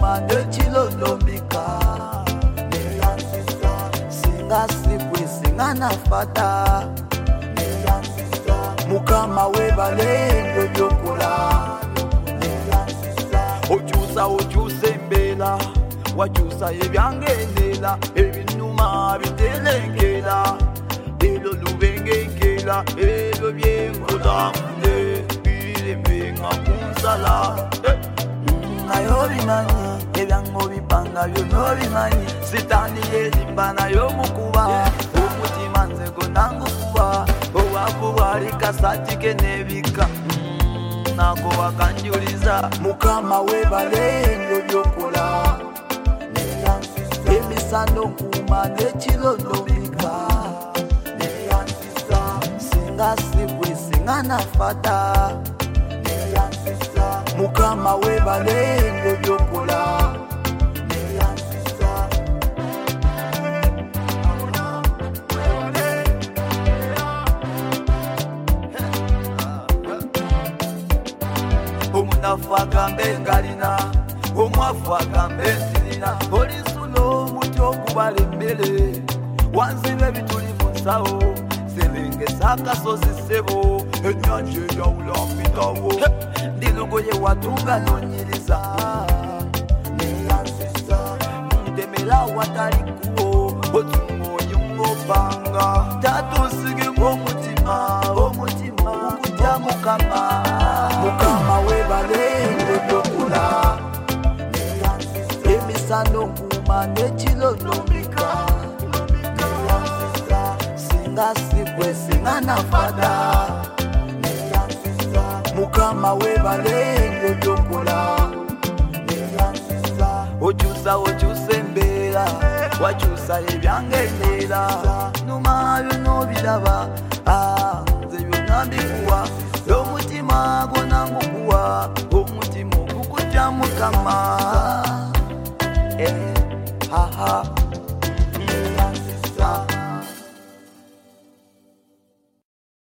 kuma nechilondombika singa sipwe singa nafata mukama webalendo byokola okyusa embela wakyusa ebyangendela ebinuma bitelengela elo lubengengela elo byenkolamule bilembenga kunsala nayo bimanyi ebyango bipanga byono bimanyi sitani yelimba nayo mukuba omutima nze gonangukuba owakuwali kasatike nebika nako wakanjuliza mukama webalendo byokola emisano kuma nechilondombika singa sibwe singa nafata mukama webalendo byokola omunafu agambe ngalina omwafu agambe nsirina olisulo omuti okubala emmere wanziba ebituli mu nsawo serengesa akasozi ssebo ennyanja eyawula mpitawo ndilugoye watunga nonyiriza ntemera watalikuwo otumwoyo ng'opanga tatusige omutima okutya mukama webalendo byokola emisano kuma nechilondombika singa sipwe singa nafata mukama webalendo byokola okyusa embera wakyusa ebyangendera numa byono biraba nze byonna mbikuwa omutima gonangukuwa omutima ogukutya mukama